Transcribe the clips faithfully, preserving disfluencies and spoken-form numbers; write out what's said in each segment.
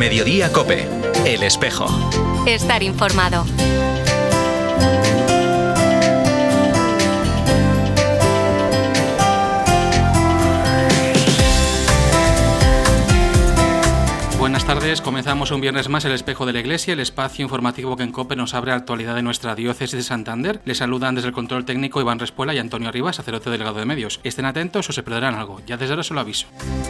Mediodía COPE. El Espejo. Estar informado. Buenas tardes, comenzamos un viernes más El Espejo de la Iglesia, el espacio informativo que en COPE nos abre la actualidad de nuestra diócesis de Santander. Les saludan desde el control técnico Iván Respuela y Antonio Arribas, sacerdote delegado de medios. Estén atentos o se perderán algo, ya desde ahora se lo aviso.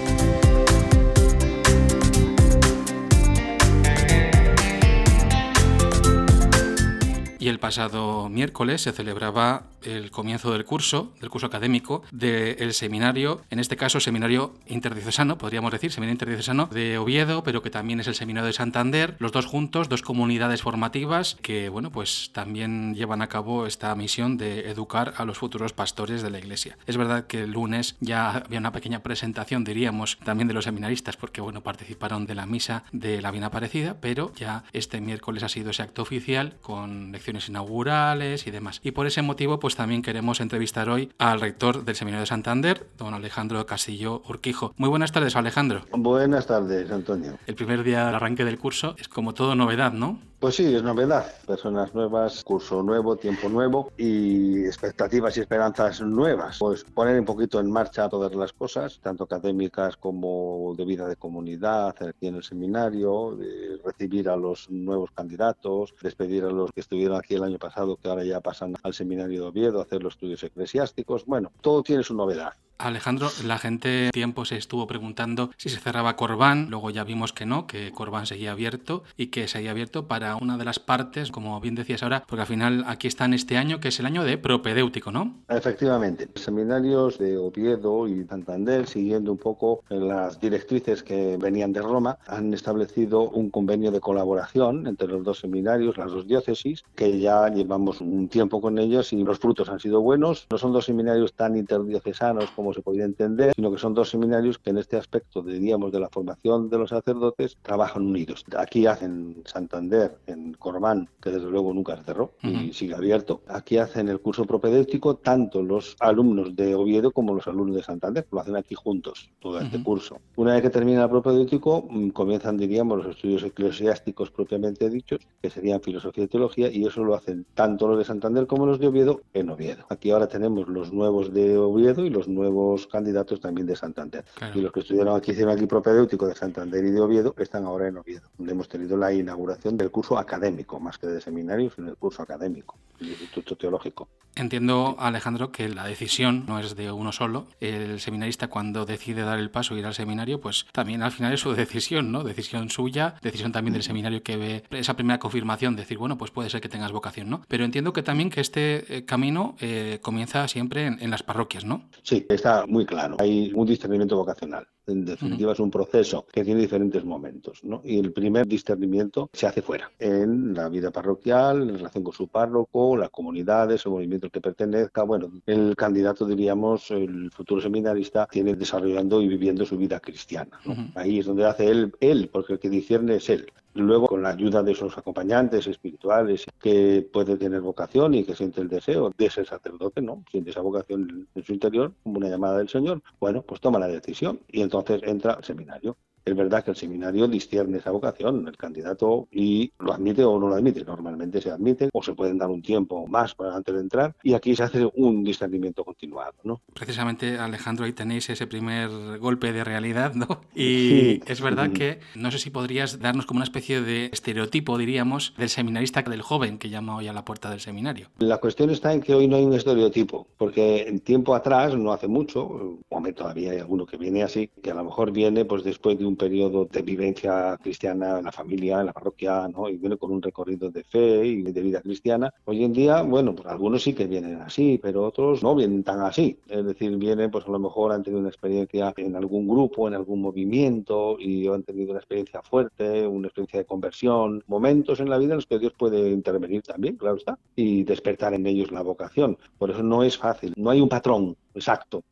Y el pasado miércoles se celebraba el comienzo del curso, del curso académico del seminario, en este caso seminario interdiocesano, podríamos decir, seminario interdiocesano de Oviedo, pero que también es el seminario de Santander, los dos juntos, dos comunidades formativas que, bueno, pues también llevan a cabo esta misión de educar a los futuros pastores de la Iglesia. Es verdad que el lunes ya había una pequeña presentación, diríamos, también de los seminaristas, porque, bueno, participaron de la misa de la Bien Aparecida, pero ya este miércoles ha sido ese acto oficial con lecciones inaugurales y demás. Y por ese motivo, pues también queremos entrevistar hoy al rector del Seminario de Santander, don Alejandro Castillo Urquijo. Muy buenas tardes, Alejandro. Buenas tardes, Antonio. El primer día del arranque del curso es como todo novedad, ¿no? Pues sí, es novedad. Personas nuevas, curso nuevo, tiempo nuevo y expectativas y esperanzas nuevas. Pues poner un poquito en marcha todas las cosas, tanto académicas como de vida de comunidad aquí en el seminario, de recibir a los nuevos candidatos, despedir a los que estuvieron aquí el año pasado, que ahora ya pasan al seminario de Oviedo a hacer los estudios eclesiásticos. Bueno, todo tiene su novedad. Alejandro, la gente tiempo se estuvo preguntando si se cerraba Corbán, luego ya vimos que no, que Corbán seguía abierto y que seguía abierto para una de las partes, como bien decías ahora, porque al final aquí están este año, que es el año de propedéutico, ¿no? Efectivamente, seminarios de Oviedo y Santander, siguiendo un poco las directrices que venían de Roma, han establecido un convenio de colaboración entre los dos seminarios, las dos diócesis, que ya llevamos un tiempo con ellos y los frutos han sido buenos. No son dos seminarios tan interdiocesanos como como se podría entender, sino que son dos seminarios que en este aspecto, diríamos, de la formación de los sacerdotes, trabajan unidos. Aquí hacen Santander, en Corbán, que desde luego nunca se cerró y uh-huh. sigue abierto. Aquí hacen el curso propedéutico tanto los alumnos de Oviedo como los alumnos de Santander, lo hacen aquí juntos, todo uh-huh. este curso. Una vez que termina el propedéutico, comienzan, diríamos, los estudios eclesiásticos propiamente dichos, que serían filosofía y teología, y eso lo hacen tanto los de Santander como los de Oviedo en Oviedo. Aquí ahora tenemos los nuevos de Oviedo y los nuevos candidatos también de Santander. Claro. Y los que estudiaron aquí, hicieron aquí propedéutico de Santander y de Oviedo, están ahora en Oviedo, donde hemos tenido la inauguración del curso académico, más que de seminario, sino del curso académico, del Instituto Teológico. Entiendo, Alejandro, que la decisión no es de uno solo. El seminarista, cuando decide dar el paso e ir al seminario, pues también al final es su decisión, ¿no? Decisión suya, decisión también del seminario que ve esa primera confirmación, decir, bueno, pues puede ser que tengas vocación, ¿no? Pero entiendo que también que este camino eh, comienza siempre en, en las parroquias, ¿no? Sí, está muy claro. Hay un discernimiento vocacional. En definitiva, uh-huh. es un proceso que tiene diferentes momentos, ¿no? Y el primer discernimiento se hace fuera, en la vida parroquial, en relación con su párroco, las comunidades, el movimiento al que pertenezca. Bueno, el candidato, diríamos, el futuro seminarista, tiene desarrollando y viviendo su vida cristiana, ¿no? Uh-huh. Ahí es donde hace él, él, porque el que discierne es él. Luego, con la ayuda de esos acompañantes espirituales que puede tener vocación y que siente el deseo de ser sacerdote, ¿no? Siente esa vocación en su interior como una llamada del Señor, bueno, pues toma la decisión y entonces entra al seminario. Es verdad que el seminario discierne esa vocación, el candidato, y lo admite o no lo admite. Normalmente se admite o se pueden dar un tiempo más para antes de entrar y aquí se hace un discernimiento continuado, ¿no? Precisamente, Alejandro, ahí tenéis ese primer golpe de realidad, ¿no? Y sí. es verdad que no sé si podrías darnos como una especie de estereotipo, diríamos, del seminarista, del joven que llama hoy a la puerta del seminario. La cuestión está en que hoy no hay un estereotipo, porque en tiempo atrás, no hace mucho, o todavía hay alguno que viene así, que a lo mejor viene pues después de un periodo de vivencia cristiana en la familia, en la parroquia, ¿no? Y viene con un recorrido de fe y de vida cristiana. Hoy en día, bueno, pues algunos sí que vienen así, pero otros no vienen tan así. Es decir, vienen, pues a lo mejor han tenido una experiencia en algún grupo, en algún movimiento, y han tenido una experiencia fuerte, una experiencia de conversión, momentos en la vida en los que Dios puede intervenir también, claro está, y despertar en ellos la vocación. Por eso no es fácil, no hay un patrón exacto o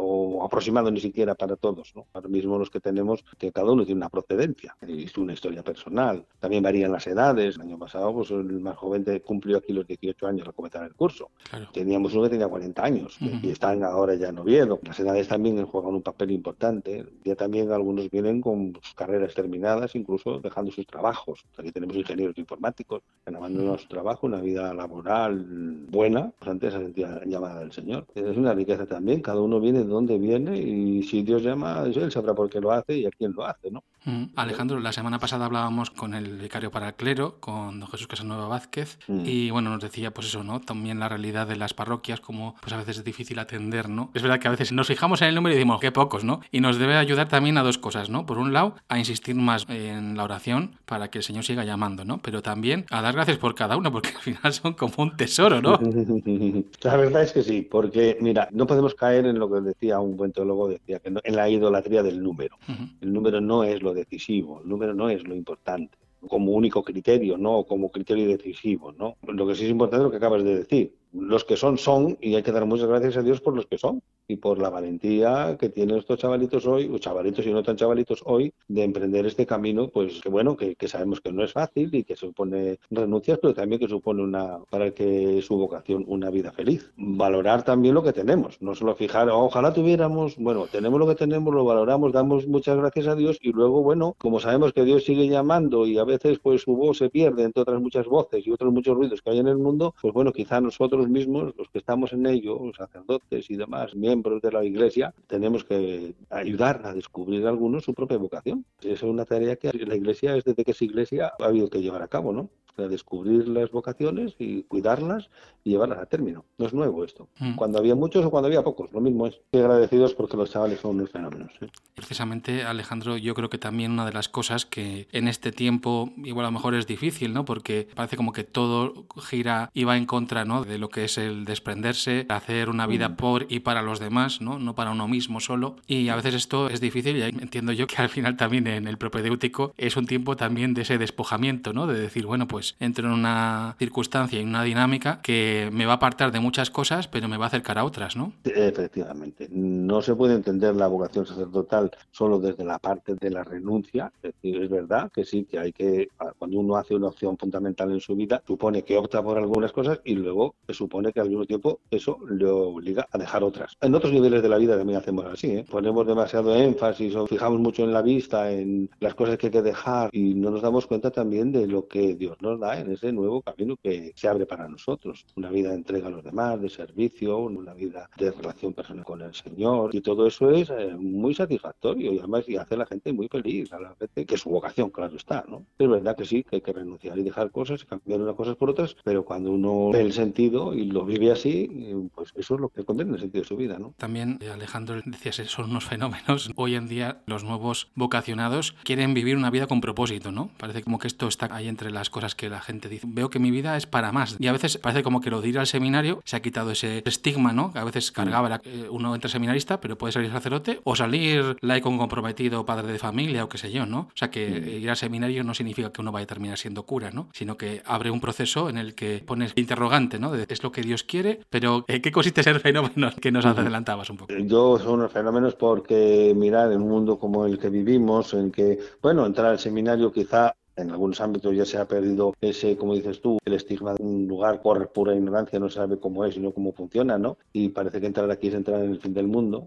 o aproximado ni siquiera para todos, ¿no? Ahora mismo los que tenemos, que cada uno tiene una procedencia y una historia personal. También varían las edades. El año pasado, pues el más joven cumplió aquí los dieciocho años al comenzar el curso. Claro. Teníamos uno que tenía cuarenta años uh-huh. y están ahora ya en Oviedo. Las edades también juegan un papel importante. Ya también algunos vienen con sus carreras terminadas, incluso dejando sus trabajos. Aquí tenemos ingenieros informáticos que han abandonado uh-huh. su trabajo, una vida laboral buena, pues antes se sentía llamada del Señor. Es una riqueza también. Cada uno viene de donde viene y si Dios llama, Él sabrá por qué lo hace y a quién lo hace, ¿no? Uh-huh. Alejandro, la semana pasada hablábamos con el vicario para el clero, con don Jesús Casanueva Vázquez, uh-huh. y bueno, nos decía pues eso, ¿no? También la realidad de las parroquias, como pues a veces es difícil atender, ¿no? Es verdad que a veces nos fijamos en el número y decimos, qué pocos, ¿no? Y nos debe ayudar también a dos cosas, ¿no? Por un lado, a insistir más en la oración para que el Señor siga llamando, ¿no? Pero también a dar gracias por cada uno, porque al final son como un tesoro, ¿no? La verdad es que sí, porque mira, no podemos caer en lo que decía un buen teólogo, decía que no, en la idolatría del número. Uh-huh. El número no es lo decisivo, el número no es lo importante como único criterio, no como criterio decisivo, ¿no? Lo que sí es importante es lo que acabas de decir. Los que son, son, y hay que dar muchas gracias a Dios por los que son y por la valentía que tienen estos chavalitos hoy, o chavalitos y no tan chavalitos hoy, de emprender este camino, pues que bueno, que, que sabemos que no es fácil y que supone renuncias, pero también que supone una, para el que su vocación, una vida feliz. Valorar también lo que tenemos, no solo fijar, oh, ojalá tuviéramos, bueno, tenemos lo que tenemos, lo valoramos, damos muchas gracias a Dios y luego, bueno, como sabemos que Dios sigue llamando y a veces pues su voz se pierde entre otras muchas voces y otros muchos ruidos que hay en el mundo, pues bueno, quizá nosotros mismos, los que estamos en ello, los sacerdotes y demás, miembros de la Iglesia, tenemos que ayudar a descubrir a algunos su propia vocación. Esa es una tarea que la Iglesia, desde que es Iglesia, ha habido que llevar a cabo, ¿no? O sea, descubrir las vocaciones y cuidarlas y llevarlas a término. No es nuevo esto. Mm. Cuando había muchos o cuando había pocos, lo mismo es. Estoy agradecidos porque los chavales son unos fenómenos, ¿eh? Precisamente, Alejandro, yo creo que también una de las cosas que en este tiempo igual a lo mejor es difícil, ¿no? Porque parece como que todo gira y va en contra, ¿no? De lo que es el desprenderse, hacer una vida mm. por y para los demás, ¿no? No para uno mismo solo. Y a veces esto es difícil y entiendo yo que al final también en el propedéutico es un tiempo también de ese despojamiento, ¿no? De decir, bueno, pues entro en una circunstancia y en una dinámica que me va a apartar de muchas cosas, pero me va a acercar a otras, ¿no? Efectivamente. No se puede entender la vocación sacerdotal solo desde la parte de la renuncia. Es decir, es verdad que sí, que hay que, cuando uno hace una opción fundamental en su vida, supone que opta por algunas cosas y luego se supone que al mismo tiempo eso le obliga a dejar otras. En otros niveles de la vida también hacemos así, ¿eh? Ponemos demasiado énfasis o fijamos mucho en la vista, en las cosas que hay que dejar y no nos damos cuenta también de lo que Dios nos da en ese nuevo camino que se abre para nosotros. Una vida de entrega a los demás, de servicio, una vida de relación personal con el Señor y todo eso es eh, muy satisfactorio y además y hace a la gente muy feliz, a la gente que su vocación, claro está, ¿no? Es verdad que sí, que hay que renunciar y dejar cosas, cambiar unas cosas por otras, pero cuando uno ve el sentido y lo vive así, pues eso es lo que conviene en el sentido de su vida, ¿no? También, Alejandro, decías, son unos fenómenos. Hoy en día los nuevos vocacionados quieren vivir una vida con propósito, ¿no? Parece como que esto está ahí entre las cosas que la gente dice. Veo que mi vida es para más. Y a veces parece como que lo de ir al seminario se ha quitado ese estigma, ¿no? Que a veces cargaba la, eh, uno entra seminarista, pero puede salir sacerdote o salir laico comprometido, padre de familia o qué sé yo, ¿no? O sea que mm. ir al seminario no significa que uno vaya a terminar siendo cura, ¿no? Sino que abre un proceso en el que pones interrogante, ¿no? De, es lo que Dios quiere, pero ¿eh, ¿qué consiste ser fenómeno? Que nos adelantabas un poco. Yo son unos fenómenos porque, mirad, en un mundo como el que vivimos, en que, bueno, entrar al seminario quizá en algunos ámbitos ya se ha perdido ese, como dices tú, el estigma de un lugar por pura ignorancia, no sabe cómo es, sino cómo funciona, ¿no? Y parece que entrar aquí es entrar en el fin del mundo.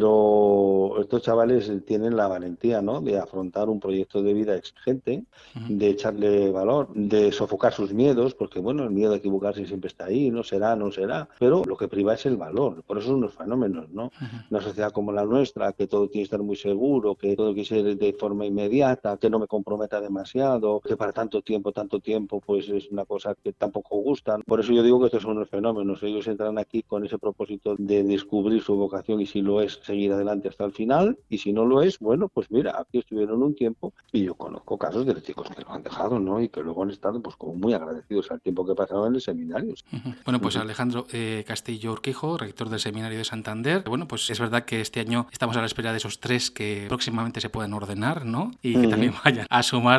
Pero estos chavales tienen la valentía, ¿no? De afrontar un proyecto de vida exigente, uh-huh. de echarle valor, de sofocar sus miedos, porque bueno, el miedo a equivocarse siempre está ahí, no será, no será, pero lo que priva es el valor. Por eso son unos fenómenos, ¿no? Uh-huh. Una sociedad como la nuestra, que todo tiene que estar muy seguro, que todo tiene que ser de forma inmediata, que no me comprometa demasiado, que para tanto tiempo, tanto tiempo, pues es una cosa que tampoco gustan. Por eso yo digo que estos son los fenómenos. Ellos entran aquí con ese propósito de descubrir su vocación y si lo es, seguir adelante hasta el final. Y si no lo es, bueno, pues mira, aquí estuvieron un tiempo y yo conozco casos de chicos que lo han dejado, ¿no? Y que luego han estado pues como muy agradecidos al tiempo que pasaron en el seminario. Uh-huh. Bueno, pues Alejandro eh, Castillo Urquijo, rector del Seminario de Santander. Bueno, pues es verdad que este año estamos a la espera de esos tres que próximamente se puedan ordenar, ¿no? Y que uh-huh. también vayan a sumar al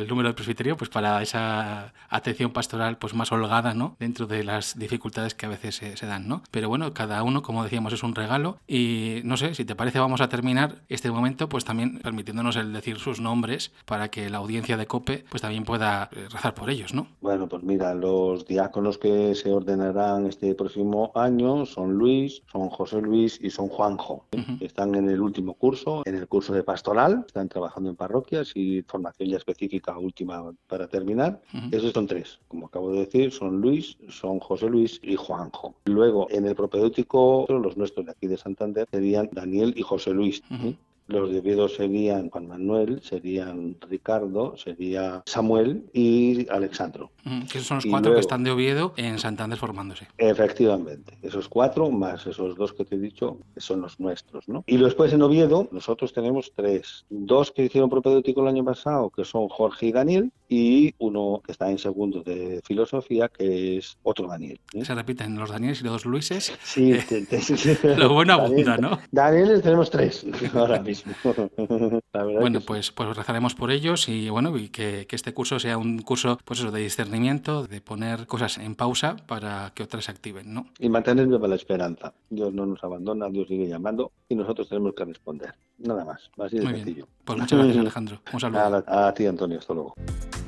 el número del presbiterio, pues para esa atención pastoral pues más holgada, ¿no? Dentro de las dificultades que a veces se, se dan, ¿no? Pero bueno, cada uno, como decíamos, es un regalo y no sé, si te parece vamos a terminar este momento pues también permitiéndonos el decir sus nombres para que la audiencia de COPE pues también pueda rezar por ellos, ¿no? Bueno, pues mira, los diáconos que se ordenarán este próximo año son Luis, son José Luis y son Juanjo. Uh-huh. Están en el último curso, en el curso de pastoral, están trabajando en parroquias y formación ya específica última para terminar. Uh-huh. Esos son tres, como acabo de decir, son Luis, son José Luis y Juanjo. Luego, en el propedéutico, los nuestros de aquí de Santander serían Daniel y José Luis. Uh-huh. ¿sí? Los de Oviedo serían Juan Manuel, serían Ricardo, sería Samuel y Alexandro. Mm, que esos son los y cuatro luego, que están de Oviedo en Santander formándose. Efectivamente, esos cuatro más esos dos que te he dicho son los nuestros, ¿no? Y después en Oviedo nosotros tenemos tres, dos que hicieron propedéutico el año pasado, que son Jorge y Daniel, y uno que está en segundo de filosofía, que es otro Daniel. ¿eh? Se repiten los Danieles y los Luises. Sí, eh, te, te, lo bueno abunda, ¿no? Daniel tenemos tres ahora mismo. Bueno, pues, pues rezaremos por ellos y bueno, y que, que este curso sea un curso pues eso, de discernimiento, de poner cosas en pausa para que otras se activen, ¿no? Y mantener viva la esperanza. Dios no nos abandona, Dios sigue llamando y nosotros tenemos que responder. Nada más, así de Muy sencillo. Bien. Pues muchas gracias, Alejandro. Un saludo. A, a ti, Antonio. Hasta luego.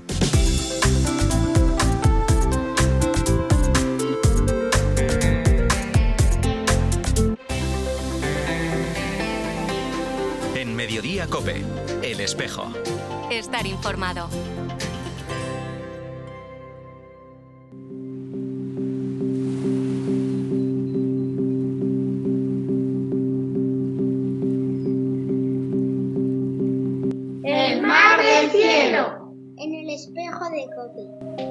Mediodía COPE, El Espejo. Estar informado. El mar del cielo. En el espejo de COPE.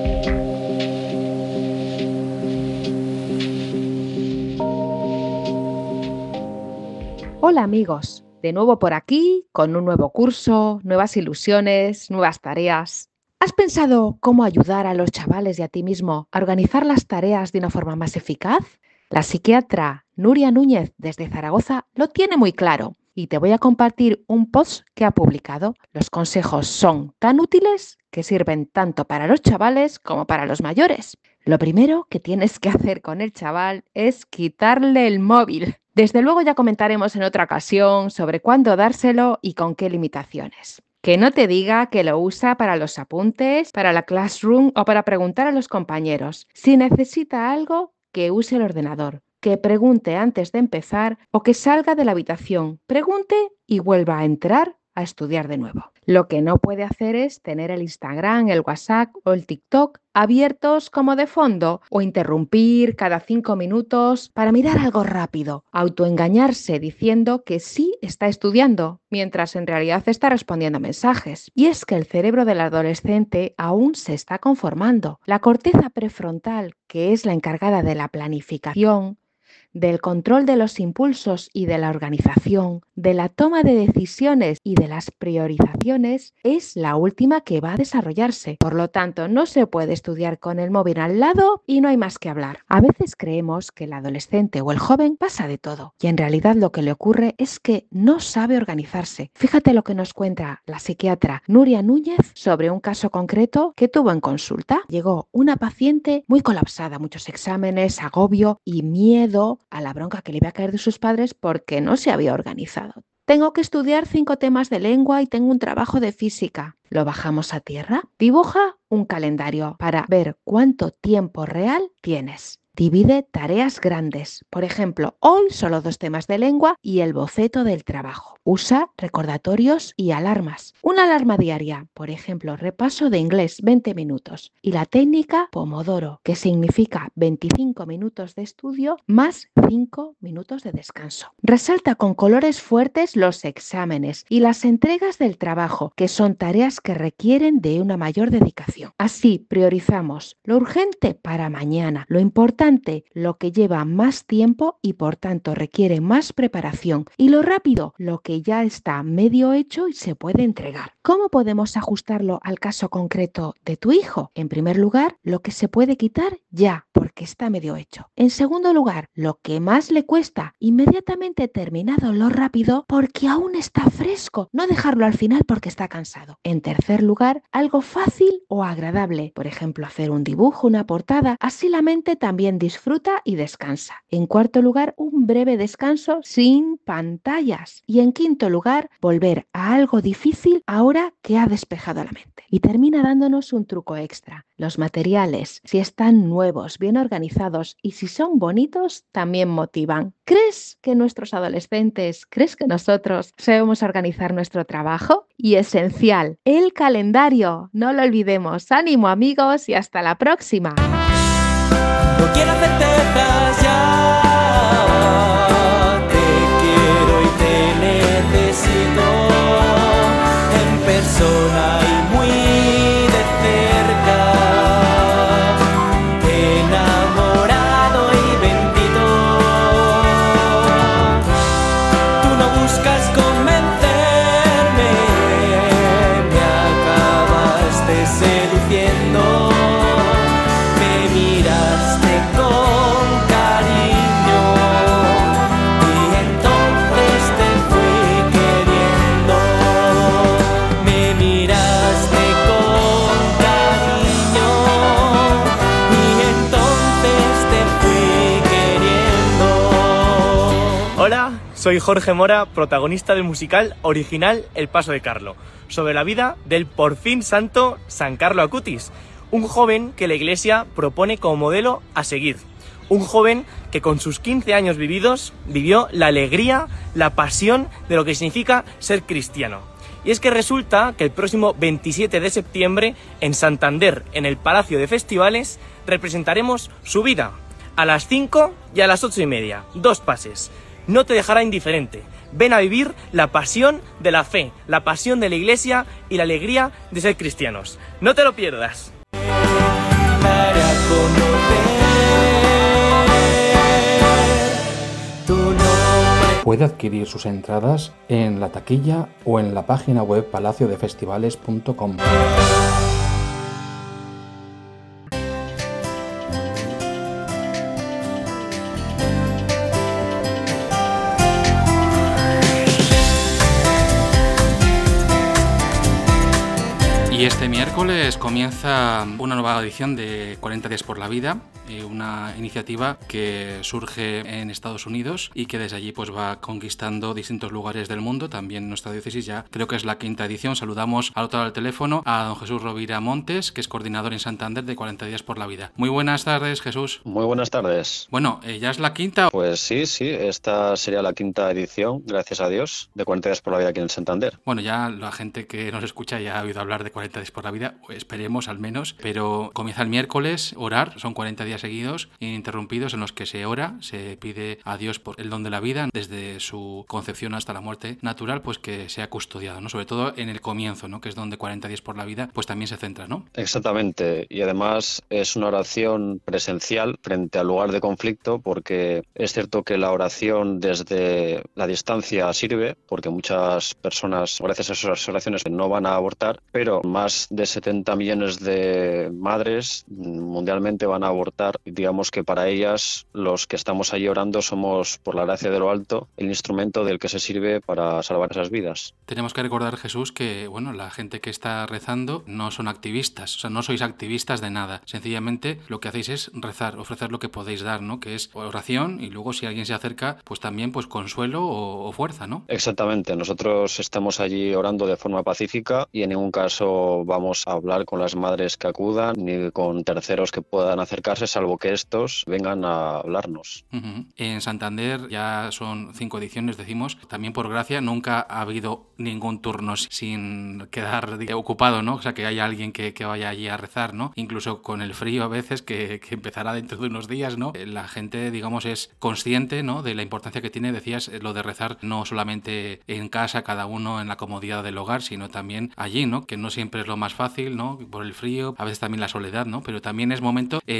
Hola amigos. De nuevo por aquí, con un nuevo curso, nuevas ilusiones, nuevas tareas. ¿Has pensado cómo ayudar a los chavales y a ti mismo a organizar las tareas de una forma más eficaz? La psiquiatra Nuria Núñez desde Zaragoza lo tiene muy claro y te voy a compartir un post que ha publicado. Los consejos son tan útiles que sirven tanto para los chavales como para los mayores. Lo primero que tienes que hacer con el chaval es quitarle el móvil. Desde luego ya comentaremos en otra ocasión sobre cuándo dárselo y con qué limitaciones. Que no te diga que lo usa para los apuntes, para la classroom o para preguntar a los compañeros. Si necesita algo, que use el ordenador, que pregunte antes de empezar o que salga de la habitación, pregunte y vuelva a entrar a estudiar de nuevo. Lo que no puede hacer es tener el Instagram, el WhatsApp o el TikTok abiertos como de fondo o interrumpir cada cinco minutos para mirar algo rápido, autoengañarse diciendo que sí está estudiando, mientras en realidad está respondiendo mensajes. Y es que el cerebro del adolescente aún se está conformando. La corteza prefrontal, que es la encargada de la planificación, del control de los impulsos y de la organización, de la toma de decisiones y de las priorizaciones, es la última que va a desarrollarse. Por lo tanto, no se puede estudiar con el móvil al lado y no hay más que hablar. A veces creemos que el adolescente o el joven pasa de todo y en realidad lo que le ocurre es que no sabe organizarse. Fíjate lo que nos cuenta la psiquiatra Nuria Núñez sobre un caso concreto que tuvo en consulta. Llegó una paciente muy colapsada, muchos exámenes, agobio y miedo a la bronca que le iba a caer de sus padres porque no se había organizado. Tengo que estudiar cinco temas de lengua y tengo un trabajo de física. ¿Lo bajamos a tierra? Dibuja un calendario para ver cuánto tiempo real tienes. Divide tareas grandes. Por ejemplo, hoy solo dos temas de lengua y el boceto del trabajo. Usa recordatorios y alarmas. Una alarma diaria, por ejemplo, repaso de inglés veinte minutos. Y la técnica Pomodoro, que significa veinticinco minutos de estudio más cinco minutos de descanso. Resalta con colores fuertes los exámenes y las entregas del trabajo, que son tareas que requieren de una mayor dedicación. Así priorizamos lo urgente para mañana, lo importante importante, lo que lleva más tiempo y por tanto requiere más preparación, y lo rápido, lo que ya está medio hecho y se puede entregar. ¿Cómo podemos ajustarlo al caso concreto de tu hijo? En primer lugar, lo que se puede quitar ya, porque está medio hecho. En segundo lugar, lo que más le cuesta, inmediatamente terminado lo rápido, porque aún está fresco, no dejarlo al final porque está cansado. En tercer lugar, algo fácil o agradable, por ejemplo, hacer un dibujo, una portada, así la mente también disfruta y descansa. En cuarto lugar, un breve descanso sin pantallas. Y en quinto lugar, volver a algo difícil ahora que ha despejado la mente. Y termina dándonos un truco extra. Los materiales, si están nuevos, bien organizados y si son bonitos, también motivan. ¿Crees que nuestros adolescentes, crees que nosotros sabemos organizar nuestro trabajo? Y esencial, el calendario. No lo olvidemos. Ánimo, amigos, y hasta la próxima. No quiero certezas ya. Te quiero y te necesito en persona y muy de cerca. Enamorado y bendito. Tú no buscas convencerme, me acabaste seduciendo. Me miraste con cariño y entonces te fui queriendo. Me miraste con cariño y entonces te fui queriendo. Hola, soy Jorge Mora, protagonista del musical original El Paso de Carlo, sobre la vida del por fin santo San Carlo Acutis, un joven que la Iglesia propone como modelo a seguir. Un joven que con sus quince años vividos vivió la alegría, la pasión de lo que significa ser cristiano. Y es que resulta que el próximo veintisiete de septiembre en Santander, en el Palacio de Festivales, representaremos su vida a las cinco y a las ocho y media, dos pases. No te dejará indiferente. Ven a vivir la pasión de la fe, la pasión de la Iglesia y la alegría de ser cristianos. No te lo pierdas. Para conocer tu nombre. Puede adquirir sus entradas en la taquilla o en la página web palacio de festivales punto com. Y este miércoles comienza una nueva edición de cuarenta días por la vida, eh, una iniciativa que surge en Estados Unidos y que desde allí pues va conquistando distintos lugares del mundo. También nuestra diócesis ya creo que es la quinta edición. Saludamos al otro lado del teléfono a don Jesús Rovira Montes, que es coordinador en Santander de cuarenta días por la vida. Muy buenas tardes, Jesús. Muy buenas tardes. Bueno, eh, ¿ya es la quinta? Pues sí, sí, esta sería la quinta edición, gracias a Dios, de cuarenta días por la vida aquí en Santander. Bueno, ya la gente que nos escucha ya ha oído hablar de cuarenta días por la vida, esperemos al menos, pero comienza el miércoles, orar, son cuarenta días seguidos, ininterrumpidos, en los que se ora, se pide a Dios por el don de la vida, desde su concepción hasta la muerte natural, pues que sea custodiado, ¿no? Sobre todo en el comienzo, ¿no? Que es donde cuarenta días por la vida, pues también se centra, ¿no? Exactamente, y además es una oración presencial frente al lugar de conflicto, porque es cierto que la oración desde la distancia sirve, porque muchas personas, gracias a esas oraciones, no van a abortar, pero más de setenta millones de madres mundialmente van a abortar. Digamos que para ellas, los que estamos allí orando, somos, por la gracia de lo alto, el instrumento del que se sirve para salvar esas vidas. Tenemos que recordar, Jesús, que bueno, la gente que está rezando no son activistas, o sea, no sois activistas de nada. Sencillamente lo que hacéis es rezar, ofrecer lo que podéis dar, ¿no? Que es oración, y luego si alguien se acerca, pues también pues consuelo o, o fuerza, ¿no? Exactamente. Nosotros estamos allí orando de forma pacífica y en ningún caso vamos a hablar con las madres que acudan ni con terceros que puedan acercarse, salvo que estos vengan a hablarnos. Uh-huh. En Santander ya son cinco ediciones, decimos. También por gracia nunca ha habido ningún turno sin quedar ocupado, ¿no? O sea, que haya alguien que, que vaya allí a rezar, ¿no? Incluso con el frío a veces que, que empezará dentro de unos días, ¿no? La gente, digamos, es consciente, ¿no? De la importancia que tiene, decías, lo de rezar no solamente en casa, cada uno en la comodidad del hogar, sino también allí, ¿no? Que no siempre es lo más fácil, ¿no? Por el frío, a veces también la soledad, ¿no? Pero también es momento, eh, entiendo yo,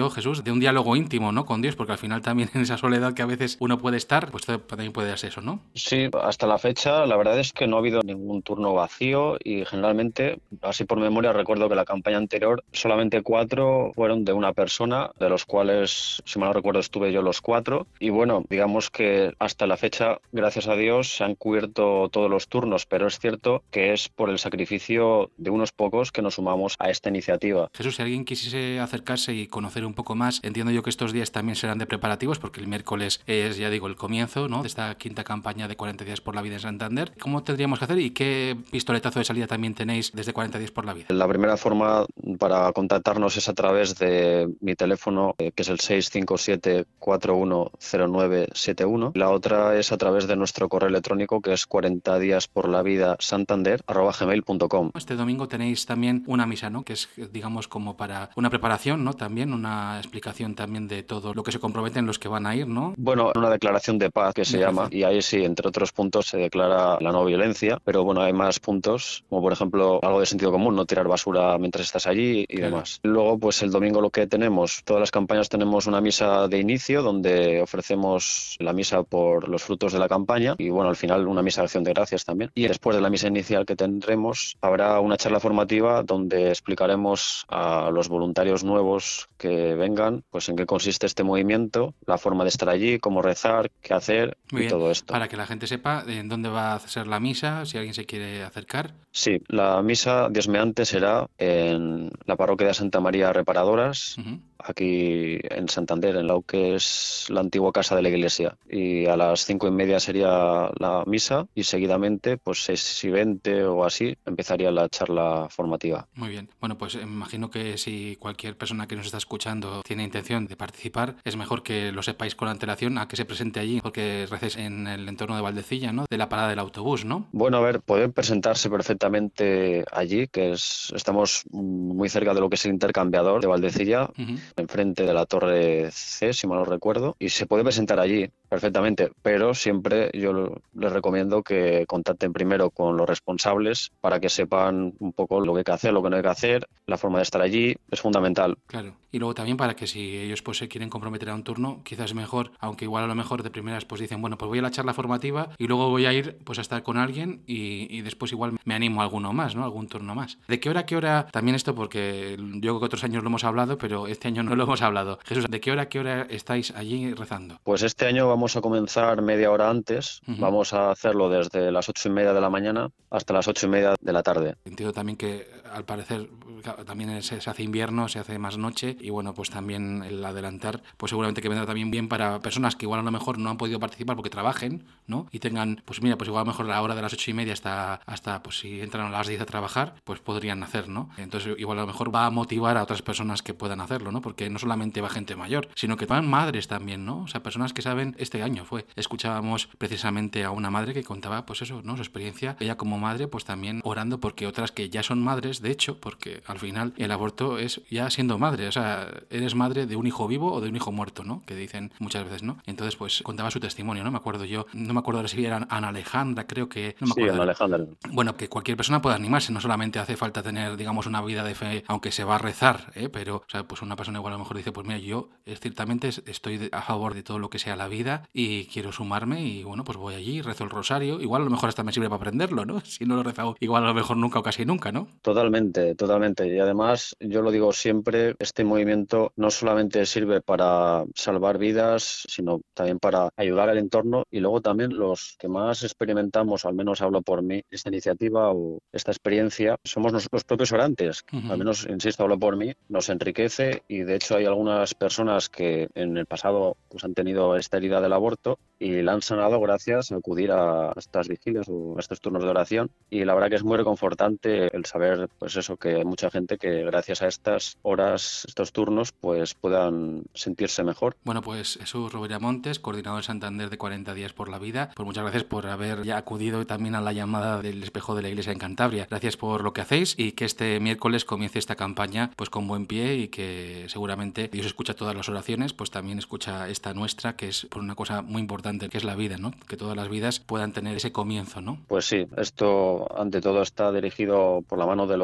mucho, Jesús, de un diálogo íntimo, ¿no?, con Dios, porque al final también en esa soledad que a veces uno puede estar, pues también puede ser eso, ¿no? Sí, hasta la fecha la verdad es que no ha habido ningún turno vacío y generalmente, así por memoria, recuerdo que la campaña anterior solamente cuatro fueron de una persona, de los cuales, si mal no recuerdo, estuve yo los cuatro. Y bueno, digamos que hasta la fecha, gracias a Dios, se han cubierto todos los turnos, pero es cierto que es por el sacrificio de unos pocos que nos sumamos a esta iniciativa. Jesús, si alguien quisiese acercarse y conocer un poco más, entiendo yo que estos días también serán de preparativos, porque el miércoles es, ya digo, el comienzo, ¿no?, de esta quinta campaña de cuarenta días por la vida en Santander. ¿Cómo tendríamos que hacer y qué pistoletazo de salida también tenéis desde cuarenta días por la vida? La primera forma para contactarnos es a través de mi teléfono, eh, que es el seis cinco siete, cuatro uno cero nueve siete uno. La otra es a través de nuestro correo electrónico, que es cuarenta días por la vida santander arroba gmail punto com. Este domingo tenéis también una misa, ¿no?, que es, digamos, como para una preparación, ¿no?, también una explicación también de todo lo que se comprometen los que van a ir, ¿no? Bueno, una declaración de paz que se llama, y ahí sí, entre otros puntos, se declara la no violencia, pero bueno, hay más puntos, como por ejemplo algo de sentido común, no tirar basura mientras estás allí y Claro. demás. Luego, pues el domingo lo que tenemos, todas las campañas tenemos una misa de inicio donde ofrecemos la misa por los frutos de la campaña y bueno, al final una misa de acción de gracias también. Y después de la misa inicial que tendremos, habrá una charla formativa donde explicaremos a los voluntarios nuevos que vengan, pues en qué consiste este movimiento, la forma de estar allí, cómo rezar, qué hacer Muy y bien. todo esto. Para que la gente sepa en dónde va a ser la misa, si alguien se quiere acercar. Sí, la misa diosmeante será en la parroquia de Santa María Reparadoras, Uh-huh. aquí en Santander, en lo que es la antigua casa de la iglesia. Y a las cinco y media sería la misa y seguidamente, pues seis y veinte o así, empezaría la charla formativa. Muy bien. Bueno, pues eh, me imagino que si cualquier persona que nos está escuchando tiene intención de participar, es mejor que lo sepáis con antelación a que se presente allí, porque recéis en el entorno de Valdecilla, ¿no?, de la parada del autobús, ¿no? Bueno, a ver, pueden presentarse perfectamente allí, que es estamos muy cerca de lo que es el intercambiador de Valdecilla, Uh-huh. enfrente de la Torre C, si mal no recuerdo, y se puede presentar allí perfectamente, pero siempre yo les recomiendo que contacten primero con los responsables para que sepan un poco lo que hay que hacer, lo que no hay que hacer, la forma de estar allí, es fundamental. Claro. Y luego también para que si ellos pues se quieren comprometer a un turno, quizás mejor, aunque igual a lo mejor de primeras pues dicen, bueno, pues voy a la charla formativa y luego voy a ir pues a estar con alguien y, y después igual me animo a alguno más, ¿no?, algún turno más. ¿De qué hora a qué hora? También esto porque yo creo que otros años lo hemos hablado, pero este año no lo hemos hablado. Jesús, ¿de qué hora a qué hora estáis allí rezando? Pues este año vamos a comenzar media hora antes, Uh-huh. vamos a hacerlo desde las ocho y media de la mañana hasta las ocho y media de la tarde. Entiendo también que al parecer también se, se hace invierno, se hace más noche y bueno, pues también el adelantar pues seguramente que vendrá también bien para personas que igual a lo mejor no han podido participar porque trabajen, ¿no?, y tengan, pues mira, pues igual a lo mejor la hora de las ocho y media hasta, hasta pues si entran a las diez a trabajar, pues podrían hacer, ¿no? Entonces igual a lo mejor va a motivar a otras personas que puedan hacerlo, ¿no? Porque no solamente va gente mayor, sino que van madres también, ¿no? O sea, personas que saben, este año fue, escuchábamos precisamente a una madre que contaba pues eso, ¿no?, su experiencia, ella como madre pues también orando porque otras que ya son madres, de hecho, porque al final el aborto es ya siendo madre, o sea, eres madre de un hijo vivo o de un hijo muerto, ¿no?, que dicen muchas veces, ¿no? Entonces pues contaba su testimonio, ¿no? Me acuerdo yo, no me acuerdo ahora si era Ana Alejandra, creo que, no me Sí, acuerdo. Ana Alejandra. Bueno, que cualquier persona pueda animarse, no solamente hace falta tener, digamos, una vida de fe, aunque se va a rezar, ¿eh? Pero, o sea, pues una persona igual a lo mejor dice, pues mira, yo es, ciertamente estoy a favor de todo lo que sea la vida y quiero sumarme y bueno, pues voy allí, rezo el rosario, igual a lo mejor hasta me sirve para aprenderlo, ¿no? Si no lo he rezado, igual a lo mejor nunca o casi nunca, ¿no? Totalmente, totalmente. Y además, yo lo digo siempre, este movimiento no solamente sirve para salvar vidas, sino también para ayudar al entorno y luego también los que más experimentamos, al menos hablo por mí, esta iniciativa o esta experiencia, somos los propios orantes. Uh-huh. Al menos, insisto, hablo por mí, nos enriquece y de hecho hay algunas personas que en el pasado pues, han tenido esta herida del aborto y la han sanado gracias a acudir a estas vigilias o a estos turnos de oración y la verdad que es muy reconfortante el saber pues eso, que hay mucha gente que gracias a estas horas, estos turnos, pues puedan sentirse mejor. Bueno, pues Jesús Rovira Montes, coordinador de Santander de cuarenta días por la vida, pues muchas gracias por haber ya acudido también a la llamada del espejo de la Iglesia en Cantabria. Gracias por lo que hacéis y que este miércoles comience esta campaña pues con buen pie y que seguramente Dios escucha todas las oraciones, pues también escucha esta nuestra, que es por una cosa muy importante, que es la vida, ¿no? Que todas las vidas puedan tener ese comienzo, ¿no? Pues sí, esto ante todo está dirigido por la mano del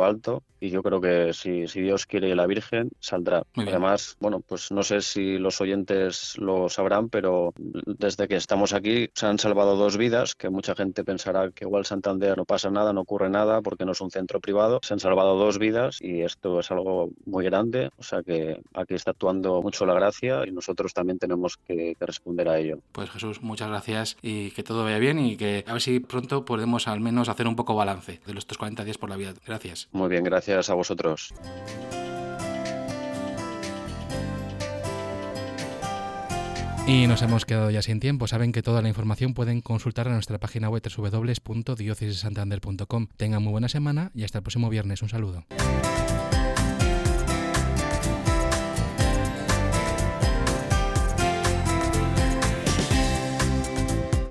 lo alto y yo creo que si, si Dios quiere y la Virgen saldrá. Además, bueno, pues no sé si los oyentes lo sabrán, pero desde que estamos aquí se han salvado dos vidas, que mucha gente pensará que igual Santander no pasa nada, no ocurre nada porque no es un centro privado. Se han salvado dos vidas y esto es algo muy grande, o sea que aquí está actuando mucho la gracia y nosotros también tenemos que, que responder a ello. Pues Jesús, muchas gracias y que todo vaya bien y que a ver si pronto podemos al menos hacer un poco balance de estos cuarenta días por la vida. Gracias. Muy bien, gracias a vosotros. Y nos hemos quedado ya sin tiempo. Saben que toda la información pueden consultar en nuestra página web doble u doble u doble u punto diócesis santander punto com. Tengan muy buena semana y hasta el próximo viernes. Un saludo.